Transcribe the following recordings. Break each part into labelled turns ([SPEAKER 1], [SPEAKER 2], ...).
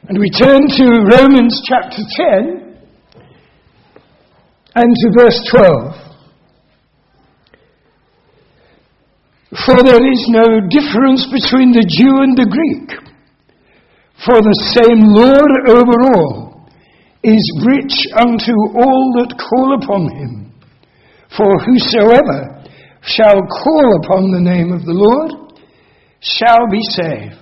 [SPEAKER 1] And we turn to Romans chapter 10 and to verse 12. For there is no difference between the Jew and the Greek, for the same Lord over all is rich unto all that call upon him. For whosoever shall call upon the name of the Lord shall be saved.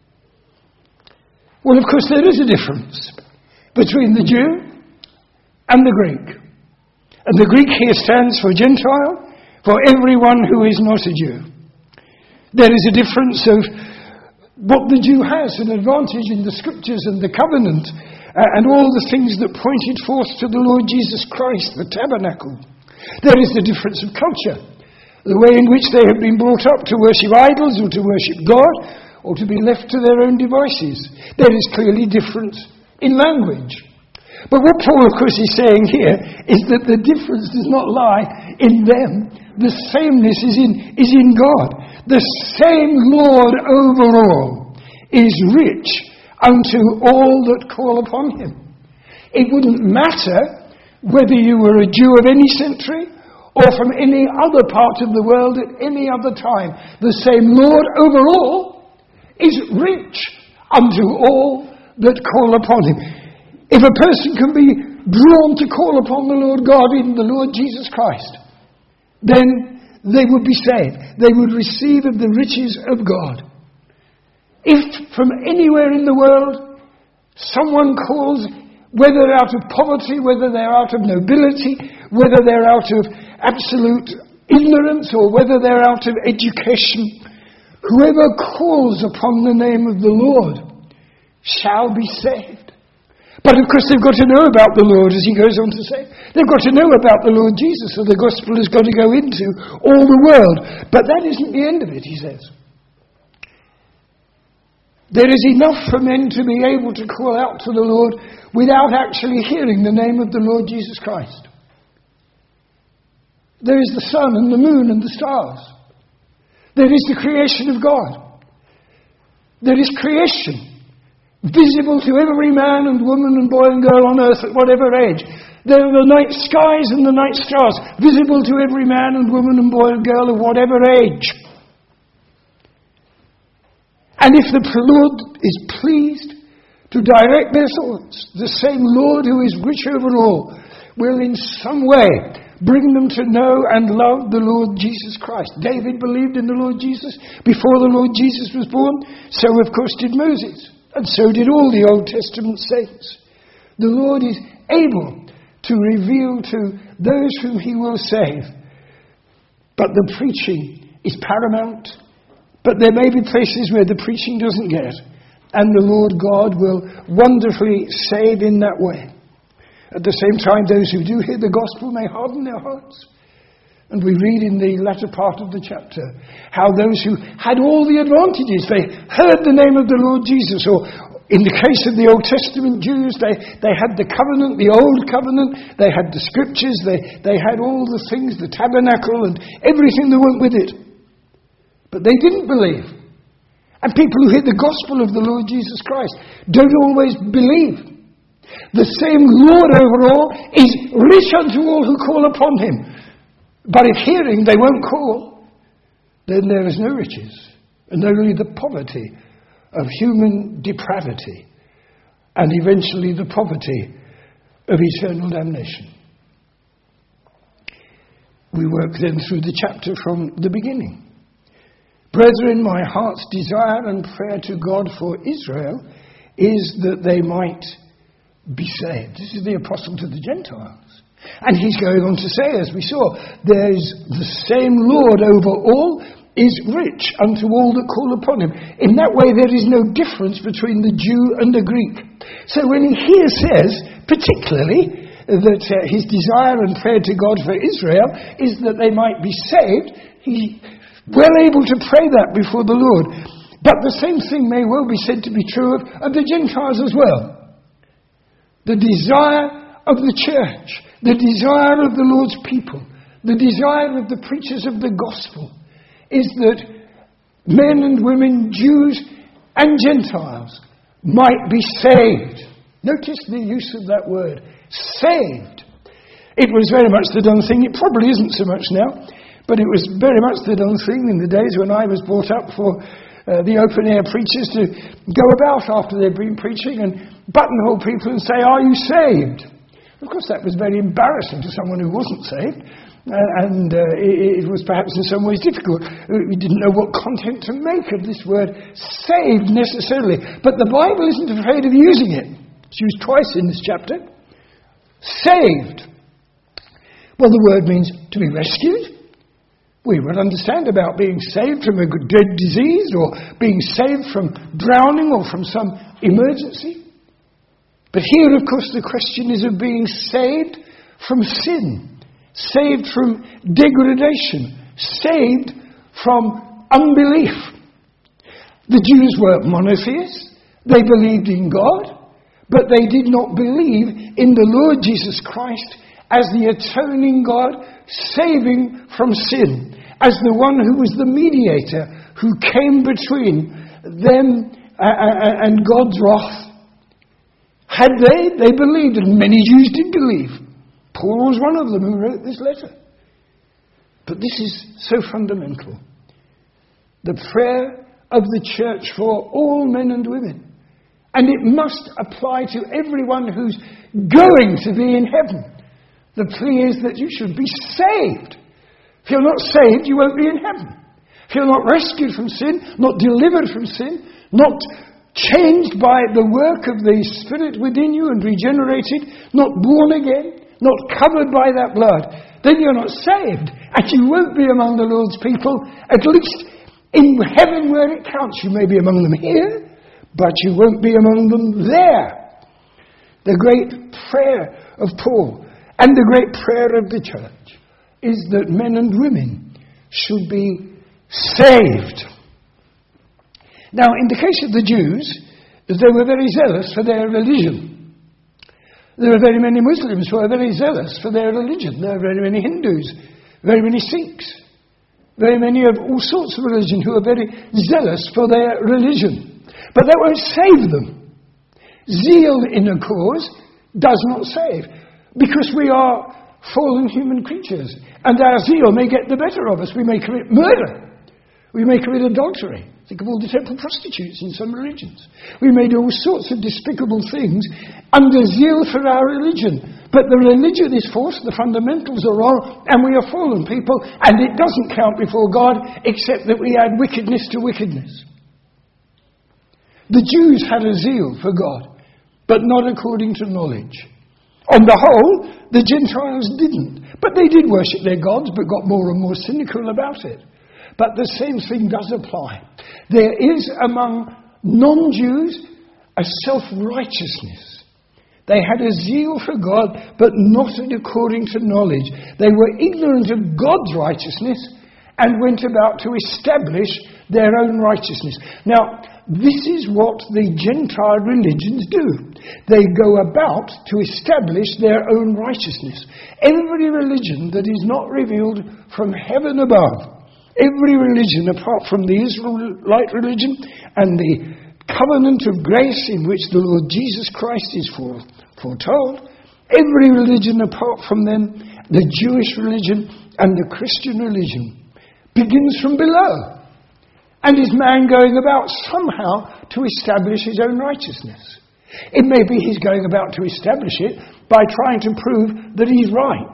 [SPEAKER 1] Well, of course, there is a difference between the Jew and the Greek. And the Greek here stands for Gentile, for everyone who is not a Jew. There is a difference of what the Jew has, an advantage in the scriptures and the covenant, and all the things that pointed forth to the Lord Jesus Christ, the tabernacle. There is the difference of culture, the way in which they have been brought up to worship idols or to worship God, or to be left to their own devices. There is clearly difference in language. But what Paul, of course, is saying here is that the difference does not lie in them. The sameness is in God. The same Lord over all is rich unto all that call upon him. It wouldn't matter whether you were a Jew of any century or from any other part of the world at any other time. The same Lord over all is rich unto all that call upon him. If a person can be drawn to call upon the Lord God in the Lord Jesus Christ, then they would be saved. They would receive of the riches of God. If from anywhere in the world someone calls, whether out of poverty, whether they're out of nobility, whether they're out of absolute ignorance, or whether they're out of education, whoever calls upon the name of the Lord shall be saved. But of course they've got to know about the Lord, as he goes on to say. They've got to know about the Lord Jesus, so the gospel has got to go into all the world. But that isn't the end of it, he says. There is enough for men to be able to call out to the Lord without actually hearing the name of the Lord Jesus Christ. There is the sun and the moon and the stars. There is the creation of God. There is creation, visible to every man and woman and boy and girl on earth at whatever age. There are the night skies and the night stars, visible to every man and woman and boy and girl of whatever age. And if the Lord is pleased to direct their thoughts, the same Lord who is rich over all will in some way bring them to know and love the Lord Jesus Christ. David believed in the Lord Jesus before the Lord Jesus was born. So, of course, did Moses. And so did all the Old Testament saints. The Lord is able to reveal to those whom he will save. But the preaching is paramount. But there may be places where the preaching doesn't get. And the Lord God will wonderfully save in that way. At the same time, those who do hear the gospel may harden their hearts. And we read in the latter part of the chapter how those who had all the advantages, they heard the name of the Lord Jesus, or in the case of the Old Testament Jews, they had the covenant, the old covenant, they had the scriptures, they had all the things, the tabernacle and everything that went with it. But they didn't believe. And people who hear the gospel of the Lord Jesus Christ don't always believe. The same Lord over all is rich unto all who call upon him. But if hearing they won't call, then there is no riches, and only the poverty of human depravity, and eventually the poverty of eternal damnation. We work then through the chapter from the beginning. Brethren, my heart's desire and prayer to God for Israel is that they might be saved. This is the apostle to the Gentiles. And he's going on to say, as we saw, there is the same Lord over all is rich unto all that call upon him. In that way, there is no difference between the Jew and the Greek. So when he here says, particularly, that his desire and prayer to God for Israel is that they might be saved, he's well able to pray that before the Lord. But the same thing may well be said to be true of the Gentiles as well. The desire of the church, the desire of the Lord's people, the desire of the preachers of the gospel is that men and women, Jews and Gentiles, might be saved. Notice the use of that word, saved. It was very much the done thing. It probably isn't so much now, but it was very much the done thing in the days when I was brought up for the open-air preachers to go about after they'd been preaching and buttonhole people and say, "Are you saved?" Of course, that was very embarrassing to someone who wasn't saved, and it was perhaps in some ways difficult. We didn't know what content to make of this word saved necessarily, but the Bible isn't afraid of using it. It's used twice in this chapter. Saved. Well, the word means to be rescued. We would understand about being saved from a dead disease or being saved from drowning or from some emergency. But here, of course, the question is of being saved from sin, saved from degradation, saved from unbelief. The Jews were monotheists. They believed in God, but they did not believe in the Lord Jesus Christ as the atoning God, saving from sin, as the one who was the mediator, who came between them and God's wrath. Had they believed, and many Jews did believe. Paul was one of them who wrote this letter. But this is so fundamental. The prayer of the church for all men and women. And it must apply to everyone who's going to be in heaven. The plea is that you should be saved. If you're not saved, you won't be in heaven. If you're not rescued from sin, not delivered from sin, not changed by the work of the Spirit within you and regenerated, not born again, not covered by that blood, then you're not saved. And you won't be among the Lord's people, at least in heaven where it counts. You may be among them here, but you won't be among them there. The great prayer of Paul and the great prayer of the church is that men and women should be saved. Now, in the case of the Jews, they were very zealous for their religion. There are very many Muslims who are very zealous for their religion. There are very many Hindus, very many Sikhs, very many of all sorts of religion who are very zealous for their religion. But that won't save them. Zeal in a cause does not save, because we are fallen human creatures, and our zeal may get the better of us. We may commit murder. We may commit adultery. Think of all the temple prostitutes in some religions. We may do all sorts of despicable things under zeal for our religion. But the religion is false, the fundamentals are wrong, and we are fallen people, and it doesn't count before God except that we add wickedness to wickedness. The Jews had a zeal for God, but not according to knowledge. On the whole, the Gentiles didn't. But they did worship their gods, but got more and more cynical about it. But the same thing does apply. There is among non-Jews a self-righteousness. They had a zeal for God, but not according to knowledge. They were ignorant of God's righteousness and went about to establish their own righteousness. Now, this is what the Gentile religions do. They go about to establish their own righteousness. Every religion that is not revealed from heaven above, every religion apart from the Israelite religion and the covenant of grace in which the Lord Jesus Christ is foretold, every religion apart from them, the Jewish religion and the Christian religion, begins from below. And is man going about somehow to establish his own righteousness? It may be he's going about to establish it by trying to prove that he's right.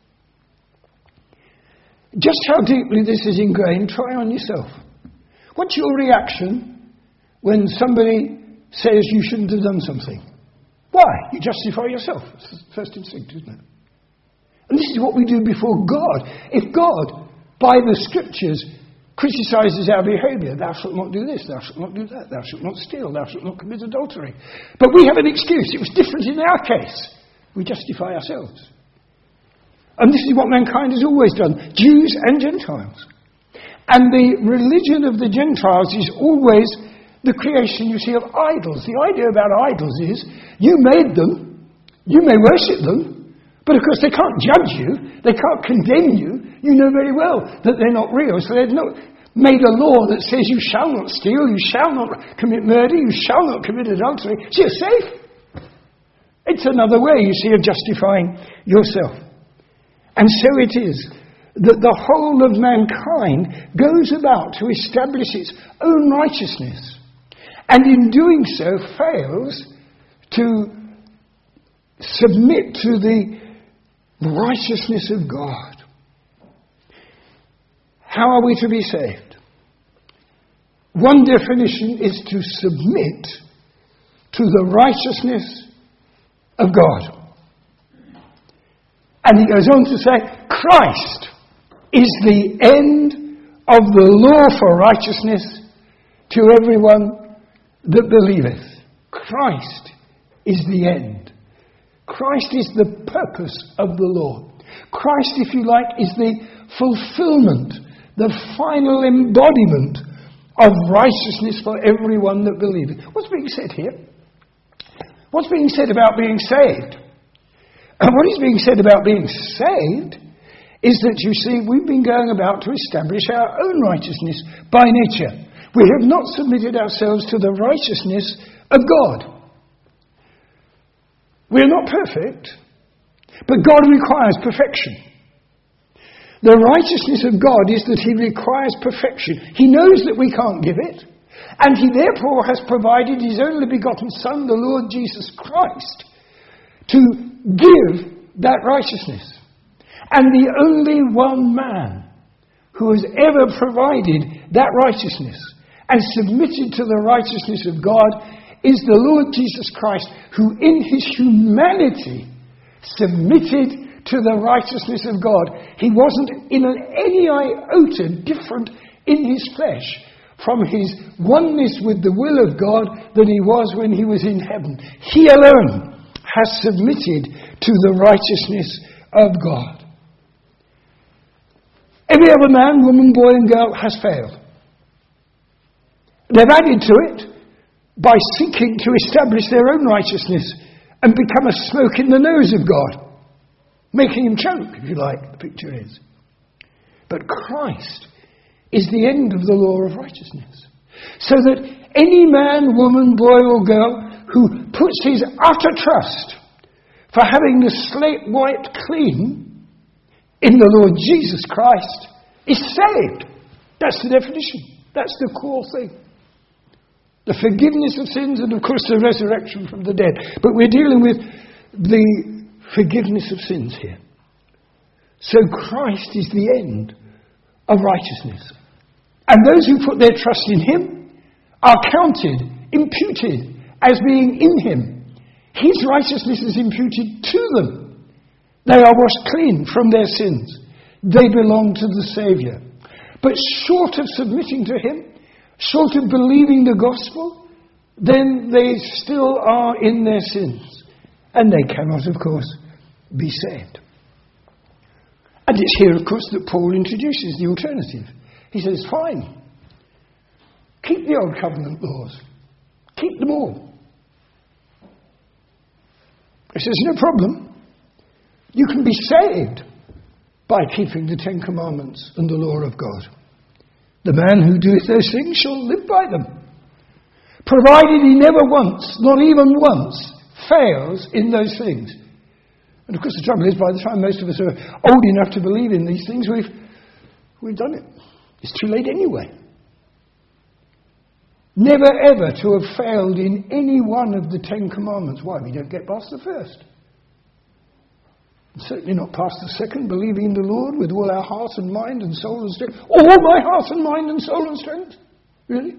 [SPEAKER 1] Just how deeply this is ingrained, try on yourself. What's your reaction when somebody says you shouldn't have done something? Why? You justify yourself. That's the first instinct, isn't it? And this is what we do before God. If God, by the Scriptures, criticizes our behavior, thou shalt not do this, thou shalt not do that, thou shalt not steal, thou shalt not commit adultery. But we have an excuse. It was different in our case. We justify ourselves. And this is what mankind has always done, Jews and Gentiles. And the religion of the Gentiles is always the creation, you see, of idols. The idea about idols is, you made them, you may worship them, but of course they can't judge you, they can't condemn you. You know very well that they're not real, so made a law that says you shall not steal, you shall not commit murder, you shall not commit adultery, so you're safe. It's another way, you see, of justifying yourself. And so it is that the whole of mankind goes about to establish its own righteousness, and in doing so fails to submit to the righteousness of God. How are we to be saved? One definition is to submit to the righteousness of God. And he goes on to say, Christ is the end of the law for righteousness to everyone that believeth. Christ is the end. Christ is the purpose of the law. Christ, if you like, is the fulfillment, the final embodiment of righteousness for everyone that believeth. What's being said here? What's being said about being saved? And what is being said about being saved is that, you see, we've been going about to establish our own righteousness by nature. We have not submitted ourselves to the righteousness of God. We're not perfect, but God requires perfection. The righteousness of God is that he requires perfection. He knows that we can't give it, and he therefore has provided his only begotten Son, the Lord Jesus Christ, to give that righteousness. And the only one man who has ever provided that righteousness and submitted to the righteousness of God is the Lord Jesus Christ, who in his humanity submitted to the righteousness of God. He wasn't in any iota different in his flesh from his oneness with the will of God than he was when he was in heaven. He alone has submitted to the righteousness of God. Every other man, woman, boy and girl has failed. They've added to it by seeking to establish their own righteousness and become a smoke in the nose of God, making him choke, if you like, the picture is. But Christ is the end of the law of righteousness, so that any man, woman, boy or girl who puts his utter trust for having the slate wiped clean in the Lord Jesus Christ is saved. That's the definition. That's the core thing. The forgiveness of sins and, of course, the resurrection from the dead. But we're dealing with the forgiveness of sins here. So Christ is the end of righteousness. And those who put their trust in him are counted, imputed as being in him. His righteousness is imputed to them. They are washed clean from their sins. They belong to the Saviour. But short of submitting to him, short of believing the gospel, then they still are in their sins. And they cannot, of course, be saved. And it's here, of course, that Paul introduces the alternative. He says, fine, keep the old covenant laws. Keep them all. He says, no problem. You can be saved by keeping the Ten Commandments and the law of God. The man who doeth those things shall live by them, provided he never once, not even once, fails in those things. And of course the trouble is, by the time most of us are old enough to believe in these things, we've done it. It's too late anyway. Never ever to have failed in any one of the Ten Commandments. Why? We don't get past the first. And certainly not past the second, believing in the Lord with all our heart and mind and soul and strength. All my heart and mind and soul and strength? Really?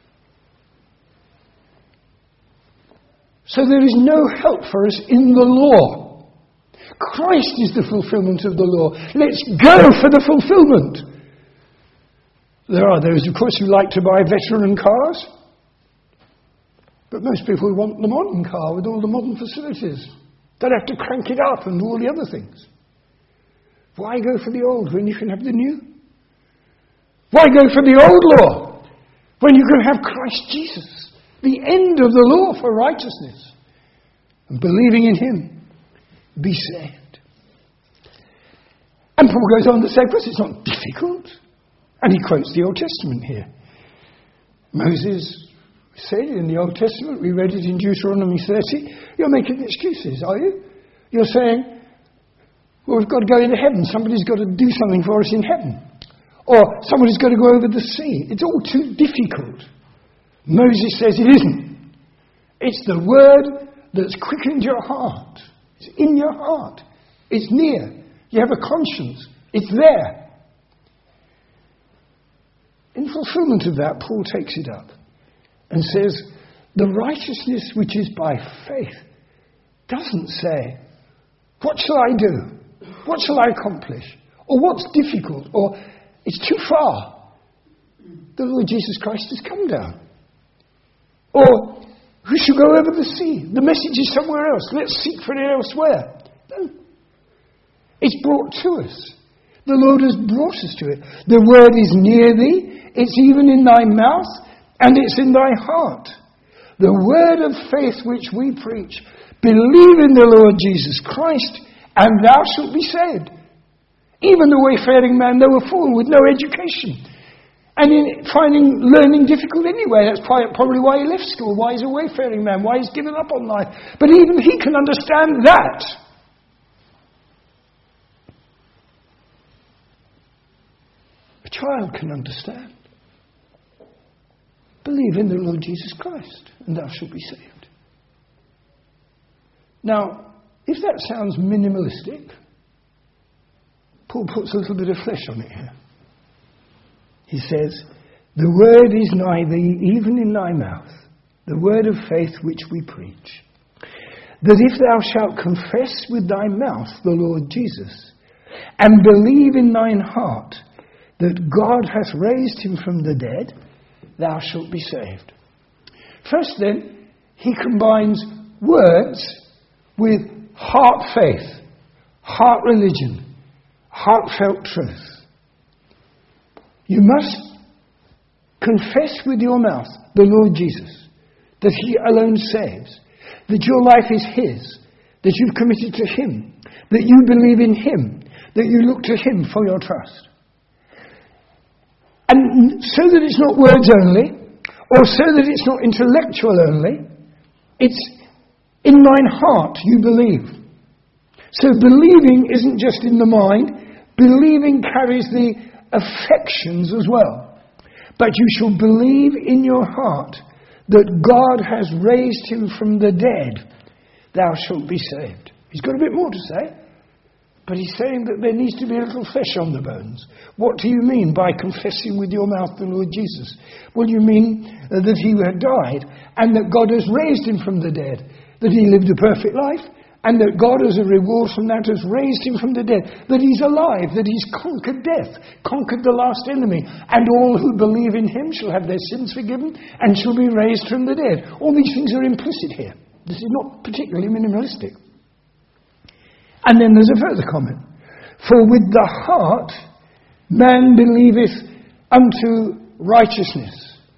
[SPEAKER 1] So there is no help for us in the law. Christ is the fulfillment of the law. Let's go for the fulfillment. There are those, of course, who like to buy veteran cars. But most people want the modern car with all the modern facilities. Don't have to crank it up and all the other things. Why go for the old when you can have the new? Why go for the old law when you can have Christ Jesus, the end of the law for righteousness? And believing in him, be saved. And Paul goes on to say, of course, it's not difficult. And he quotes the Old Testament here. Moses said in the Old Testament, we read it in Deuteronomy 30, you're making excuses, are you? You're saying, well, we've got to go into heaven. Somebody's got to do something for us in heaven. Or somebody's got to go over the sea. It's all too difficult. Moses says it isn't. It's the word that's quickened your heart. It's in your heart. It's near. You have a conscience. It's there. In fulfillment of that, Paul takes it up and says, the righteousness which is by faith doesn't say, what shall I do? What shall I accomplish? Or what's difficult? Or it's too far. The Lord Jesus Christ has come down. Or who shall go over the sea? The message is somewhere else. Let's seek for it elsewhere. No. It's brought to us. The Lord has brought us to it. The word is near thee. It's even in thy mouth, and it's in thy heart. The word of faith which we preach. Believe in the Lord Jesus Christ, and thou shalt be saved. Even the wayfaring man, though a fool, with no education, and in finding learning difficult anyway. That's probably why he left school, why he's a wayfaring man, why he's given up on life. But even he can understand that. A child can understand. Believe in the Lord Jesus Christ, and thou shalt be saved. Now, if that sounds minimalistic, Paul puts a little bit of flesh on it here. He says, the word is nigh thee, even in thy mouth, the word of faith which we preach. That if thou shalt confess with thy mouth the Lord Jesus, and believe in thine heart that God hath raised him from the dead, thou shalt be saved. First then, he combines words with heart faith, heart religion, heartfelt truth. You must confess with your mouth the Lord Jesus, that he alone saves, that your life is his, that you've committed to him, that you believe in him, that you look to him for your trust. And so that it's not words only, or so that it's not intellectual only, it's in thine heart you believe. So believing isn't just in the mind, believing carries the affections as well. But you shall believe in your heart that God has raised him from the dead, thou shalt be saved. He's got a bit more to say, but he's saying that there needs to be a little flesh on the bones. What do you mean by confessing with your mouth the Lord Jesus? Well, you mean that he had died and that God has raised him from the dead, that he lived a perfect life, and that God, as a reward from that, has raised him from the dead, that he's alive, that he's conquered death, conquered the last enemy, and all who believe in him shall have their sins forgiven and shall be raised from the dead. All these things are implicit here. This is not particularly minimalistic. And then there's a further comment. For with the heart man believeth unto righteousness.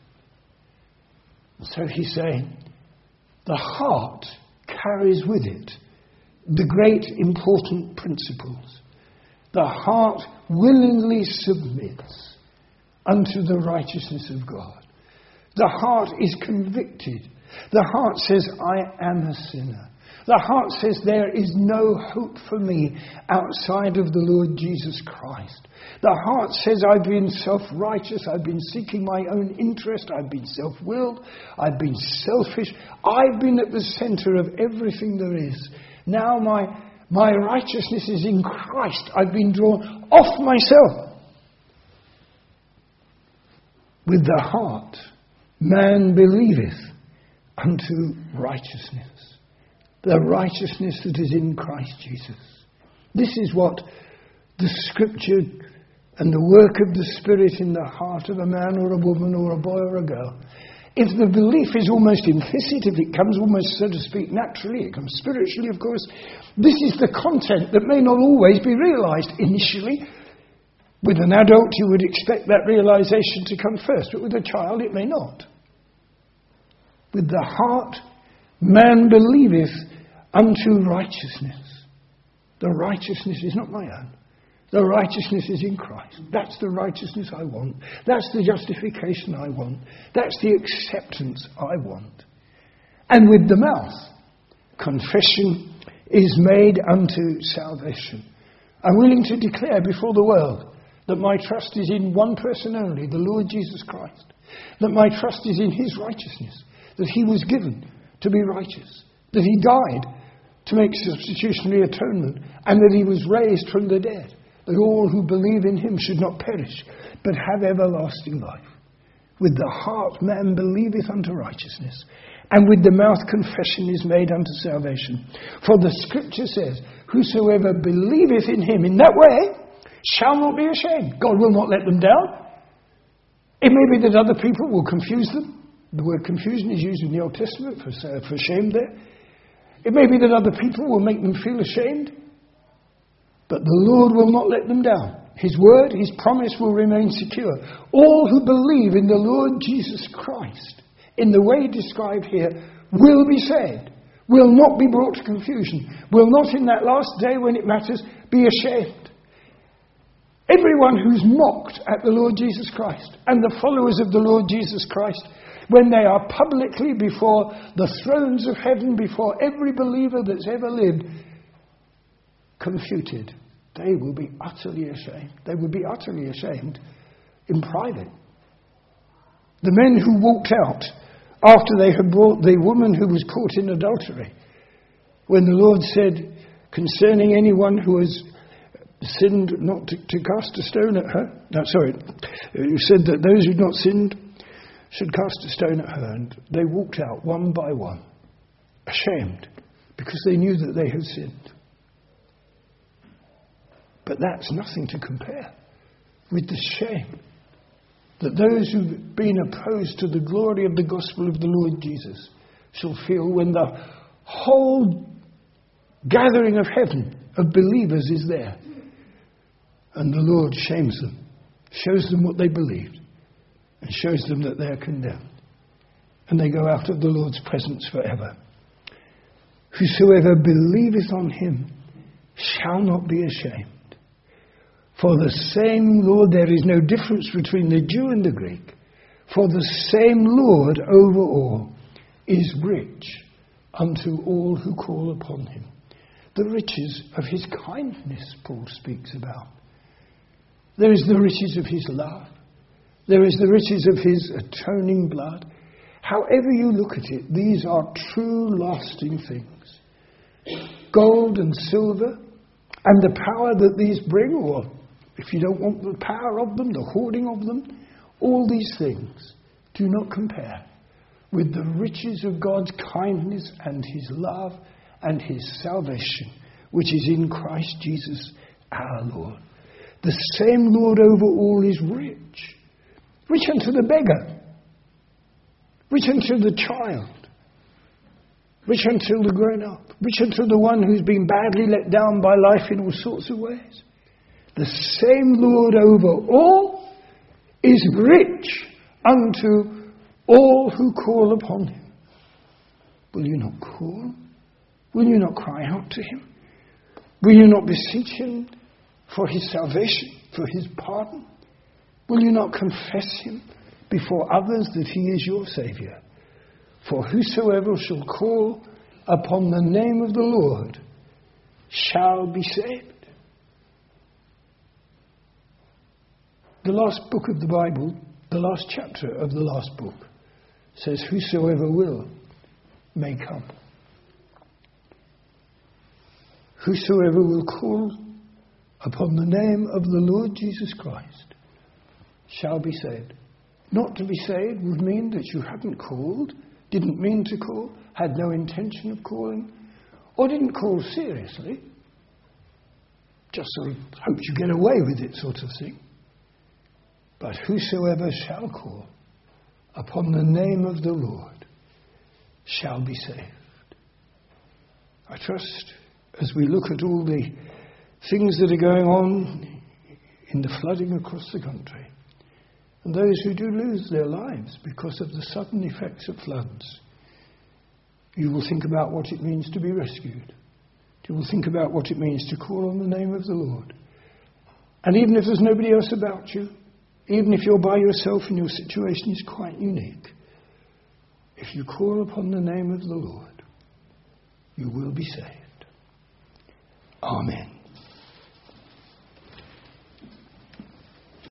[SPEAKER 1] So he's saying, the heart carries with it the great important principles. The heart willingly submits unto the righteousness of God. The heart is convicted. The heart says, I am a sinner. The heart says, there is no hope for me outside of the Lord Jesus Christ. The heart says, I've been self-righteous, I've been seeking my own interest, I've been self-willed, I've been selfish, I've been at the centre of everything there is. Now my righteousness is in Christ. I've been drawn off myself. With the heart man believeth unto righteousness. The righteousness that is in Christ Jesus. This is what the Scripture and the work of the Spirit in the heart of a man or a woman or a boy or a girl. If the belief is almost implicit, if it comes almost, so to speak, naturally, it comes spiritually, of course, this is the content that may not always be realised initially. With an adult, you would expect that realisation to come first, but with a child, it may not. With the heart, man believeth unto righteousness. The righteousness is not my own. The righteousness is in Christ. That's the righteousness I want. That's the justification I want. That's the acceptance I want. And with the mouth, confession is made unto salvation. I'm willing to declare before the world that my trust is in one person only, the Lord Jesus Christ. That my trust is in his righteousness. That he was given to be righteous. That he died to make substitutionary atonement. And that he was raised from the dead. That all who believe in him should not perish, but have everlasting life. With the heart man believeth unto righteousness, and with the mouth confession is made unto salvation. For the scripture says, whosoever believeth in him in that way shall not be ashamed. God will not let them down. It may be that other people will confuse them. The word confusion is used in the Old Testament for shame there. It may be that other people will make them feel ashamed. But the Lord will not let them down. His word, his promise will remain secure. All who believe in the Lord Jesus Christ, in the way described here, will be saved. Will not be brought to confusion. Will not in that last day when it matters be ashamed. Everyone who's mocked at the Lord Jesus Christ and the followers of the Lord Jesus Christ, when they are publicly before the thrones of heaven, before every believer that's ever lived, confuted, they will be utterly ashamed. They will be utterly ashamed in private. The men who walked out after they had brought the woman who was caught in adultery, when the Lord said concerning anyone who has sinned not to cast a stone at her. He said that those who had not sinned should cast a stone at her, and they walked out one by one, ashamed, because they knew that they had sinned. But that's nothing to compare with the shame that those who've been opposed to the glory of the gospel of the Lord Jesus shall feel when the whole gathering of heaven of believers is there. And the Lord shames them, shows them what they believed, and shows them that they are condemned. And they go out of the Lord's presence forever. Whosoever believeth on him shall not be ashamed. For the same Lord, there is no difference between the Jew and the Greek. For the same Lord over all is rich unto all who call upon him. The riches of his kindness, Paul speaks about. There is the riches of his love. There is the riches of his atoning blood. However you look at it, these are true lasting things. Gold and silver and the power that these bring, or if you don't want the power of them, the hoarding of them, all these things do not compare with the riches of God's kindness and his love and his salvation, which is in Christ Jesus our Lord. The same Lord over all is rich. Rich unto the beggar. Rich unto the child. Rich unto the grown-up. Rich unto the one who's been badly let down by life in all sorts of ways. The same Lord over all is rich unto all who call upon him. Will you not call? Will you not cry out to him? Will you not beseech him for his salvation, for his pardon? Will you not confess him before others that he is your Saviour? For whosoever shall call upon the name of the Lord shall be saved. The last book of the Bible, the last chapter of the last book, says, whosoever will may come. Whosoever will call upon the name of the Lord Jesus Christ shall be saved. Not to be saved would mean that you hadn't called, didn't mean to call, had no intention of calling, or didn't call seriously. Just sort of hoped you get away with it sort of thing. But whosoever shall call upon the name of the Lord shall be saved. I trust as we look at all the things that are going on in the flooding across the country, and those who do lose their lives because of the sudden effects of floods, you will think about what it means to be rescued. You will think about what it means to call on the name of the Lord And even if there's nobody else about you, even if you're by yourself and your situation is quite unique, if you call upon the name of the Lord, you will be saved. Amen.